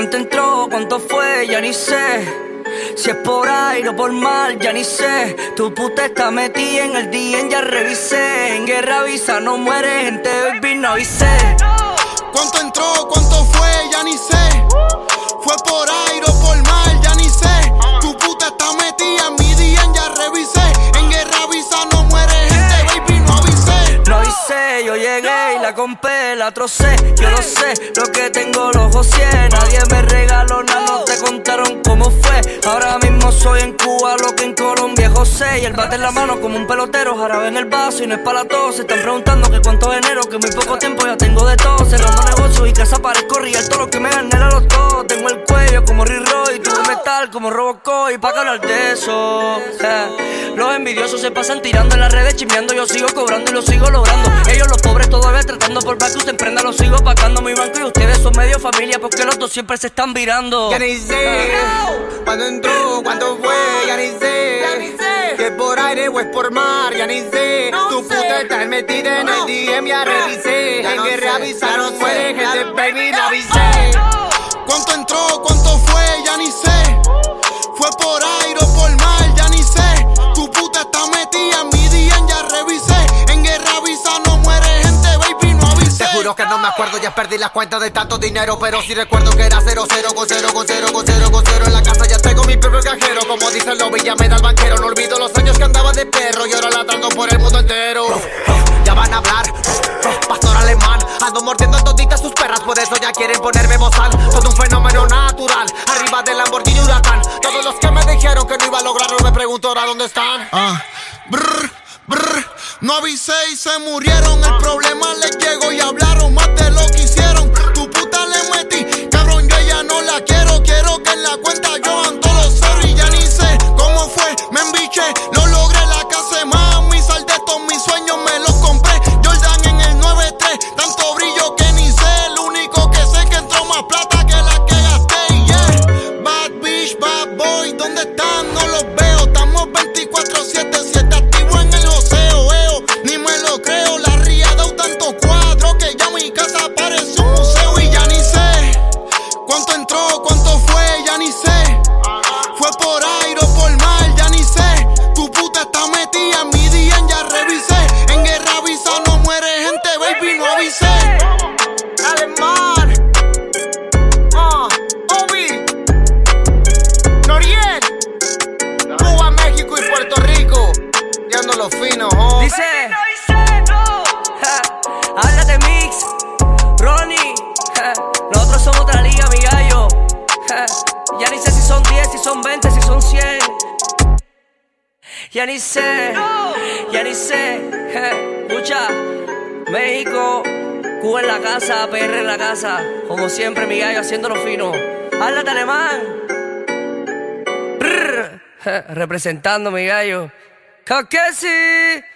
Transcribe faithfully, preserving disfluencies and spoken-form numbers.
¿Cuánto entró? ¿Cuánto fue? Ya ni sé. Si es por aire o por mar, ya ni sé. Tu puta está metida en el D M, ya revisé. En guerra avisa, no muere gente, baby, no avisé. ¿Cuánto entró? ¿Cuánto fue? Ya ni sé. Fue por aire o por mar, ya ni sé. Tu puta está metida en mi D M, ya revisé. En guerra avisa, no muere gente, baby, no avisé. No avisé, yo llegué y la compré, la trocé. Yo lo sé, lo que tengo los ojos cien. Nadie me regaló nada, no te contaron cómo fue. Ahora mismo soy en Cuba, lo que en Colombia es José. Y el bate en la mano como un pelotero, jarabe en el vaso y no es para la tos. Se están preguntando que cuánto enero, que muy poco tiempo ya tengo de todo. Cerrando negocios y casa parezco real, todo lo que me gané la loto. Tengo el cuello como Riroy, tuve metal como Robocop. Y pa' que hablar de eso, eh. Los envidiosos se pasan tirando en las redes, chismeando. Yo sigo cobrando y lo sigo logrando. Ellos los pobres todavía tratando por más que usted emprenda. Lo sigo pagando mi banco y ustedes son medio familia, porque los dos siempre se están virando. Ya ni sé cuándo entró, cuándo fue, ya ni sé. Ya ni sé. Si es por aire o es por mar, ya ni sé. No Tu sé. puta está metida en el D M, ya revisé. Ya En no guerra sé, avisa, ya no no muere sé, ya gente, no- baby, no avisé. ¿Cuánto entró? ¿Cuánto fue? Ya ni sé. Fue por aire o por mar, ya ni sé. Tu puta está metida en mi D M, ya revisé. En guerra avisa, no muere gente, baby, no avisé. Te juro que no me acuerdo, ya perdí las cuentas de tanto dinero. Pero sí recuerdo que era cero, cero, con cero, con cero, con cero, con cero. En la casa ya tengo mi propio cajero. Como dice el lobby, ya me da el banquero. No olvido los años que andaba de perro y ahora ladrando por el mundo entero. Ya van a hablar, pastor alemán. Ando mordiendo toditas sus perras, por eso ya quieren ponerme bozal. Todo un fenómeno natural, arriba del Lamborghini Huracán. Todos los que me dijeron que no iba a lograrlo, me pregunto ahora dónde están. Ah, brr, brr, no avisé y se murieron. El problema les llegó y hablaron más de lo que hicieron. Tu puta le metí, cabrón, yo ya no la quiero. Quiero que en la cuenta yo ando los ceros y ya ni sé cómo fue. Me embiché, lo logré, la casa más. Mi sal de todos mis sueños me los compré. Jordan en el nueve tres, tanto brillo que ni sé. Lo único que sé que entró más plata que la que gasté. Yeah, bad bitch, bad boy, ¿dónde están? No los veo. Estamos veinticuatro siete, siete activos en el joseo, eo. Ni me lo creo, la ría ha dado tantos cuadros que ya mi casa parece un museo y ya ni sé. ¿Cuánto entró? ¿Cuánto fue? Ya ni sé. Fue por aire o por mar, ya ni sé. Tu puta está metida en mi D M, ya revisé. En guerra avisa, no muere gente, baby, no avisé. Alemán, ah, Obi, Noriel, Cuba, México y Puerto Rico. Ya ando los finos, oh. Dice, ja, háblate mix, Ronnie, ja, nosotros somos otra liga, mi gallo. Ja, ya ni sé si son diez, si son veinte, si son cien. Ya ni sé, ya ni sé. Ja, escucha, México, Cuba en la casa, P R en la casa. Como siempre, mi gallo, haciéndolo fino. Háblate alemán. Brr, ja, representando, mi gallo. ¡Que sí!